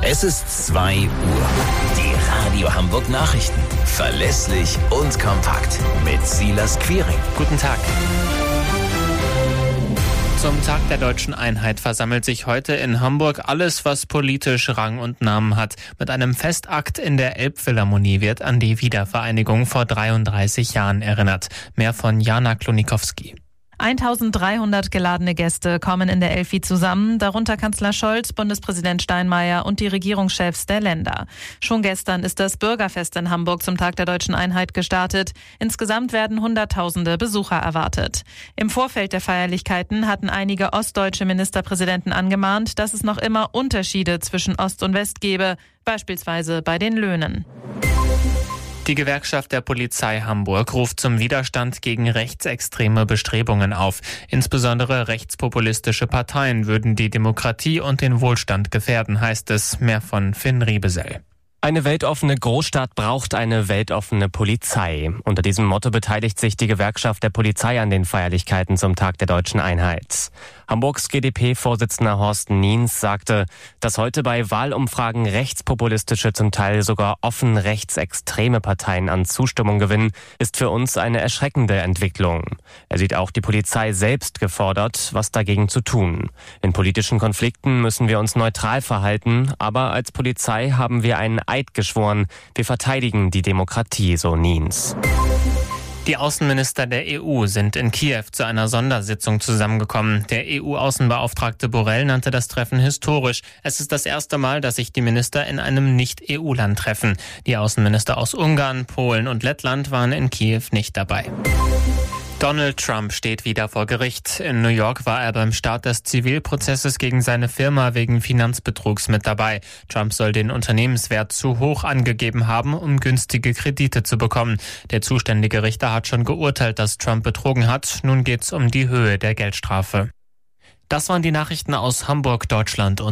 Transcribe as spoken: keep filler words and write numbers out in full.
Es ist zwei Uhr. Die Radio Hamburg Nachrichten. Verlässlich und kompakt. Mit Silas Quiring. Guten Tag. Zum Tag der deutschen Einheit versammelt sich heute in Hamburg alles, was politisch Rang und Namen hat. Mit einem Festakt in der Elbphilharmonie wird an die Wiedervereinigung vor dreiunddreißig Jahren erinnert. Mehr von Jana Klonikowski. eintausenddreihundert geladene Gäste kommen in der Elfi zusammen, darunter Kanzler Scholz, Bundespräsident Steinmeier und die Regierungschefs der Länder. Schon gestern ist das Bürgerfest in Hamburg zum Tag der deutschen Einheit gestartet. Insgesamt werden Hunderttausende Besucher erwartet. Im Vorfeld der Feierlichkeiten hatten einige ostdeutsche Ministerpräsidenten angemahnt, dass es noch immer Unterschiede zwischen Ost und West gebe, beispielsweise bei den Löhnen. Die Gewerkschaft der Polizei Hamburg ruft zum Widerstand gegen rechtsextreme Bestrebungen auf. Insbesondere rechtspopulistische Parteien würden die Demokratie und den Wohlstand gefährden, heißt es. Mehr von Finn Riebesell. Eine weltoffene Großstadt braucht eine weltoffene Polizei. Unter diesem Motto beteiligt sich die Gewerkschaft der Polizei an den Feierlichkeiten zum Tag der deutschen Einheit. Hamburgs G d P-Vorsitzender Horst Niens sagte, dass heute bei Wahlumfragen rechtspopulistische, zum Teil sogar offen rechtsextreme Parteien an Zustimmung gewinnen, ist für uns eine erschreckende Entwicklung. Er sieht auch die Polizei selbst gefordert, was dagegen zu tun. In politischen Konflikten müssen wir uns neutral verhalten, aber als Polizei haben wir einen Eid geschworen. Wir verteidigen die Demokratie, so Niens. Die Außenminister der E U sind in Kiew zu einer Sondersitzung zusammengekommen. Der E U-Außenbeauftragte Borrell nannte das Treffen historisch. Es ist das erste Mal, dass sich die Minister in einem Nicht-E U-Land treffen. Die Außenminister aus Ungarn, Polen und Lettland waren in Kiew nicht dabei. Donald Trump steht wieder vor Gericht. In New York war er beim Start des Zivilprozesses gegen seine Firma wegen Finanzbetrugs mit dabei. Trump soll den Unternehmenswert zu hoch angegeben haben, um günstige Kredite zu bekommen. Der zuständige Richter hat schon geurteilt, dass Trump betrogen hat. Nun geht's um die Höhe der Geldstrafe. Das waren die Nachrichten aus Hamburg, Deutschland und